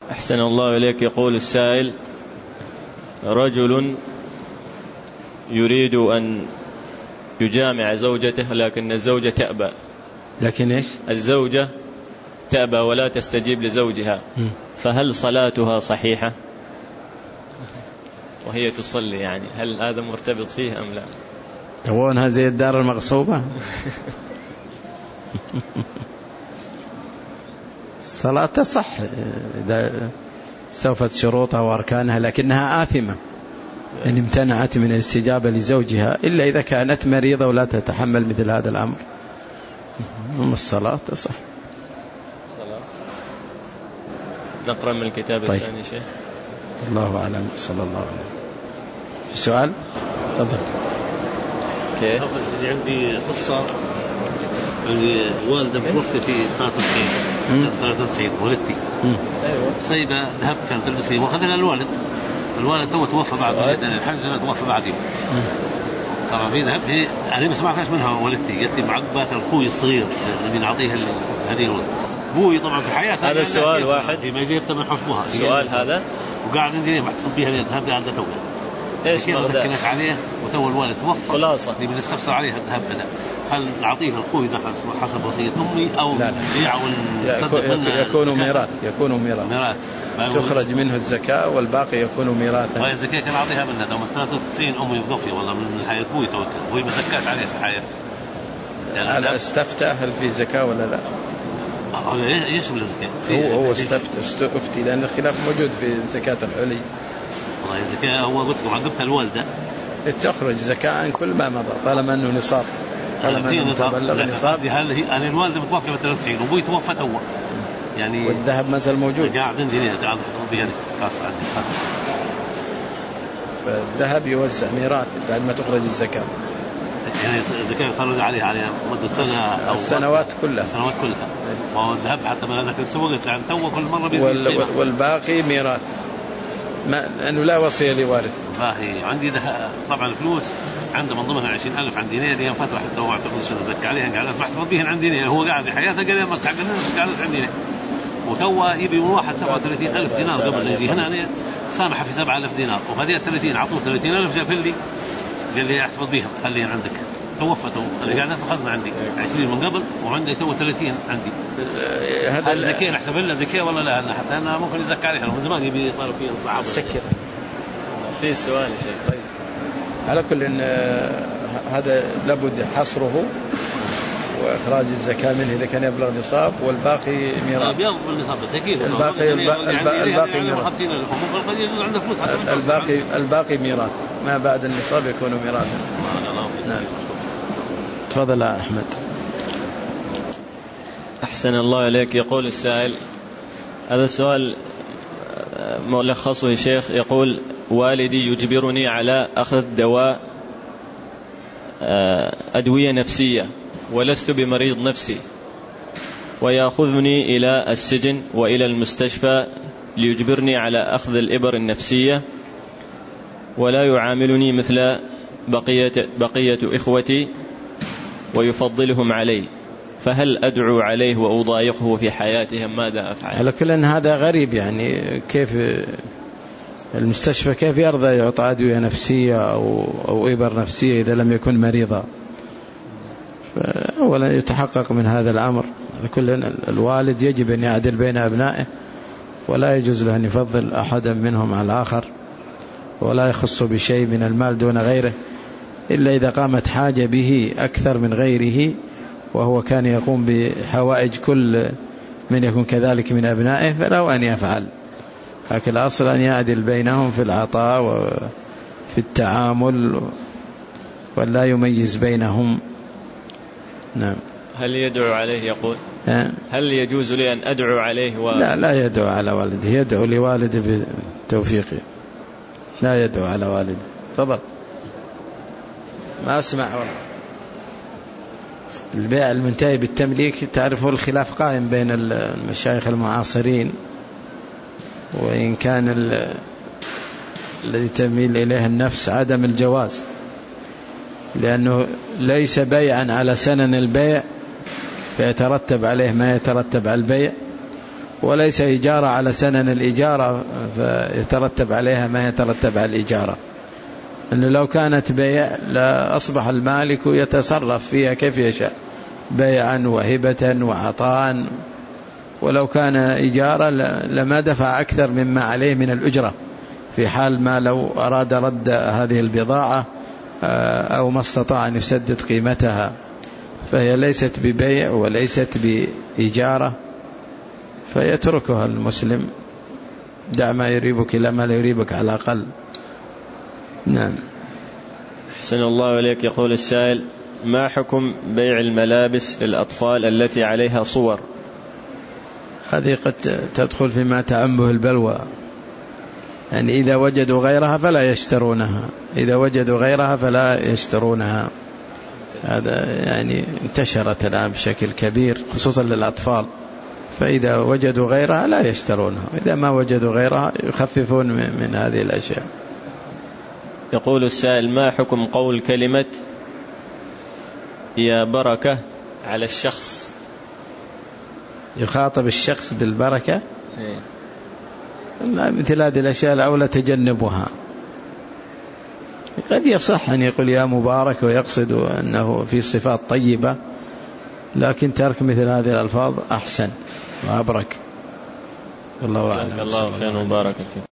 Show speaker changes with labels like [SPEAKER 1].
[SPEAKER 1] أحسن الله إليك. يقول السائل: رجل يريد أن يجامع زوجته لكن الزوجة تأبى.
[SPEAKER 2] لكن إيش؟
[SPEAKER 1] الزوجة تأبى ولا تستجيب لزوجها، فهل صلاتها صحيحة وهي تصلي؟ يعني هل هذا مرتبط فيه أم لا؟
[SPEAKER 2] تبغونها زي الدار المغصوبة؟ صلاة صح إذا سوفت شروطها وأركانها، لكنها آثمة إن امتنعت من الاستجابة لزوجها، إلا إذا كانت مريضة ولا تتحمل مثل هذا الأمر. الصلاة صح.
[SPEAKER 1] نقرأ من الكتاب الثاني شيء.
[SPEAKER 2] الله أعلم. صلى الله عليه وسلم. سؤال؟ تفضل.
[SPEAKER 3] كيف؟ عندي قصة. عندي والدة متوفى في 93 ولدتي.
[SPEAKER 1] أيوة.
[SPEAKER 3] صيبة ذهب كانت تلبسي وأخذنا الوالد توفى بعد الحج، توفى بعدي. طبعا في ذهب أنا ما سمعتش منها والدتي، قالت لي معقبات الأخوي الصغير الذي نعطيه هذه الولد. أبوي طبعا في حياته
[SPEAKER 1] هذا السؤال واحد
[SPEAKER 3] ما جبت من حشمها
[SPEAKER 1] السؤال هذا،
[SPEAKER 3] وقاعد عندي محفوظ بها الذهب اللي عنده توه.
[SPEAKER 1] ايش
[SPEAKER 3] سكنت عليه وتو الوالد توفى.
[SPEAKER 1] خلاصة
[SPEAKER 3] اللي بنستفسر عليها الذهب هذا، هل نعطيه الأخوي ده حسب وصية أمي أو
[SPEAKER 2] يكون ميراث تخرج منه الزكاة والباقي يكون ميراثا.
[SPEAKER 3] وهي الزكاة كان أعطيها منها من 93 أمي متوفية والله من حياة أبوي توكل، وهي ما زكاش عليها في حياته.
[SPEAKER 2] هل استفتى هل في زكاة ولا لا؟
[SPEAKER 3] يشمل الزكاة.
[SPEAKER 2] هو استفتي لأن الخلاف موجود في زكاة الحلي.
[SPEAKER 3] والله الزكاة هو قلت له عقبتها الوالدة
[SPEAKER 2] تخرج زكاة كل ما مضى طالما أنه نصاب. طالما أنه تبلغ نصاب.
[SPEAKER 3] هل هي أنا الوالدة متوفية ب 93 وأبوي توفى توه يعني.
[SPEAKER 2] والذهب ما زال موجود.
[SPEAKER 3] قاعد عندي هنا تعال حفظ بيدي خاص عندي خاص.
[SPEAKER 2] فالذهب يوزع ميراث بعد ما تخرج الزكاة.
[SPEAKER 3] يعني الزكاة يخرج عليها مدة سنة أو
[SPEAKER 2] السنوات كلها.
[SPEAKER 3] والذهب حتى ما ذاك السوق يعني توه كل مرة
[SPEAKER 2] بيزيد. والباقي ميراث لأنه لا وصية لوارث.
[SPEAKER 3] باقي عندي طبعا الفلوس عنده من ضمنها 20,000 عندي هنا دي فترة حتى هو اعتقد شنو زكى عليها قاعد محفوظ بيهن عندي هنا. هو قاعد في حياته قال لي ما استعجلنا قاعد عندي هنا وتوا يبي من واحد 37,000 دينار قبل يجي هنا أنا سامحه في 7,000 دينار وهذه 30 عطوه 30,000 جاب لي قال لي احفظ بيها خليها عندك. توفته أنا قاعد أخذنا عندي 20 من قبل وعندي تو 30 عندي. هذا زكاة نحسب لها زكاة ولا لا؟ أنا حتى أنا ممكن يزكى عليها من زمان يبي يطالب فيها الصعب.
[SPEAKER 2] سكر
[SPEAKER 1] في سؤال شيء. طيب
[SPEAKER 2] على كل إن هذا لابد حصره وإخراج الزكاة منه إذا كان يبلغ نصاب والباقي ميراث. الباقي ميراث ما بعد النصاب يكون ميراثا. نعم. تفضل يا أحمد.
[SPEAKER 1] أحسن الله إليك. يقول السائل هذا السؤال ملخصه شيخ. يقول: والدي يجبرني على أخذ دواء أدوية نفسية ولست بمريض نفسي، ويأخذني إلى السجن وإلى المستشفى ليجبرني على أخذ الإبر النفسية، ولا يعاملني مثل بقية إخوتي ويفضلهم علي، فهل أدعو عليه وأضايقه في حياتهم؟ ماذا أفعل؟
[SPEAKER 2] على كل أن هذا غريب يعني كيف المستشفى كيف يرضى يعطى أدوية نفسية أو إبر نفسية إذا لم يكن مريضا؟ ولا يتحقق من هذا الأمر. على كل أن الوالد يجب أن يعدل بين أبنائه ولا يجوز له أن يفضل أحدا منهم على الآخر ولا يخص بشيء من المال دون غيره إلا إذا قامت حاجة به أكثر من غيره وهو كان يقوم بحوائج كل من يكون كذلك من أبنائه فله أن يفعل. لكن الأصل أن يعدل بينهم في العطاء وفي التعامل ولا يميز بينهم. نعم.
[SPEAKER 1] هل يدعو عليه؟ يقول هل يجوز لي أن أدعو عليه
[SPEAKER 2] لا يدعو على والده، يدعو لوالده بتوفيقه، لا يدعو على والده. تفضل. ما أسمع والله. البيع المنتهي بالتمليك تعرفوا الخلاف قائم بين المشايخ المعاصرين، وإن كان الذي تميل إليه النفس عدم الجواز، لأنه ليس بيعا على سنن البيع فيترتب عليه ما يترتب على البيع، وليس إجارة على سنن الإجارة فيترتب عليها ما يترتب على الإجارة. أنه لو كانت بيع لأصبح المالك يتصرف فيها كيف يشاء، بيعا وهبة وعطاء. ولو كان إجارة لما دفع أكثر مما عليه من الأجرة في حال ما لو أراد رد هذه البضاعة أو ما استطاع أن يسدد قيمتها، فهي ليست ببيع وليست بإجارة، فيتركها المسلم. دع ما يريبك إلى ما لا يريبك على الأقل. نعم.
[SPEAKER 1] أحسن الله إليك. يقول السائل: ما حكم بيع الملابس للأطفال التي عليها صور؟
[SPEAKER 2] هذه قد تدخل فيما تعمه البلوى، يعني إذا وجدوا غيرها فلا يشترونها، إذا وجدوا غيرها فلا يشترونها. هذا يعني انتشرت الآن بشكل كبير خصوصا للأطفال، فإذا وجدوا غيرها لا يشترونها، إذا ما وجدوا غيرها يخففون من هذه الأشياء.
[SPEAKER 1] يقول السائل: ما حكم قول كلمة يا بركة على الشخص؟
[SPEAKER 2] يخاطب الشخص بالبركة؟ مثل هذه الأشياء الأولى تجنبها. قد يصح أن يقول يا مبارك ويقصد أنه في صفات طيبة، لكن ترك مثل هذه الألفاظ أحسن وأبرك. الله أعلم.
[SPEAKER 1] الله خير وبارك فيك.